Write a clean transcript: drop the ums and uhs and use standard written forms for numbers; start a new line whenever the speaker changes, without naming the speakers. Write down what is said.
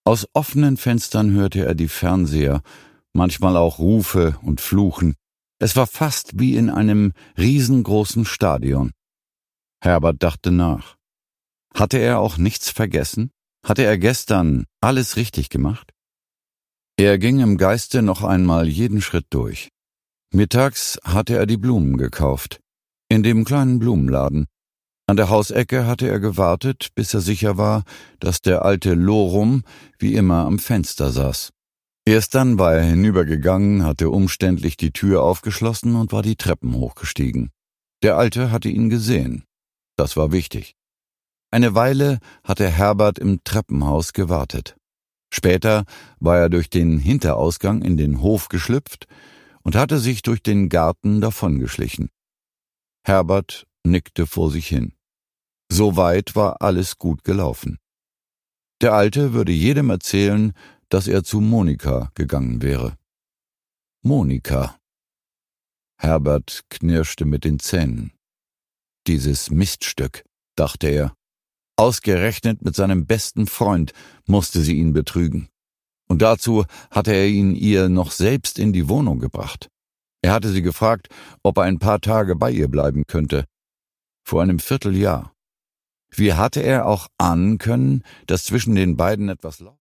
Aus offenen Fenstern hörte er die Fernseher, manchmal auch Rufe und Fluchen. Es war fast wie in einem riesengroßen Stadion. Herbert dachte nach. Hatte er auch nichts vergessen? Hatte er gestern alles richtig gemacht? Er ging im Geiste noch einmal jeden Schritt durch. Mittags hatte er die Blumen gekauft, in dem kleinen Blumenladen. An der Hausecke hatte er gewartet, bis er sicher war, dass der alte Lorum wie immer am Fenster saß. Erst dann war er hinübergegangen, hatte umständlich die Tür aufgeschlossen und war die Treppen hochgestiegen. Der Alte hatte ihn gesehen. Das war wichtig. Eine Weile hatte Herbert im Treppenhaus gewartet. Später war er durch den Hinterausgang in den Hof geschlüpft und hatte sich durch den Garten davongeschlichen. Herbert nickte vor sich hin. Soweit war alles gut gelaufen. Der Alte würde jedem erzählen, dass er zu Monika gegangen wäre. Monika. Herbert knirschte mit den Zähnen. Dieses Miststück, dachte er. Ausgerechnet mit seinem besten Freund musste sie ihn betrügen. Und dazu hatte er ihn ihr noch selbst in die Wohnung gebracht. Er hatte sie gefragt, ob er ein paar Tage bei ihr bleiben könnte. Vor einem Vierteljahr. Wie hatte er auch ahnen können, dass zwischen den beiden etwas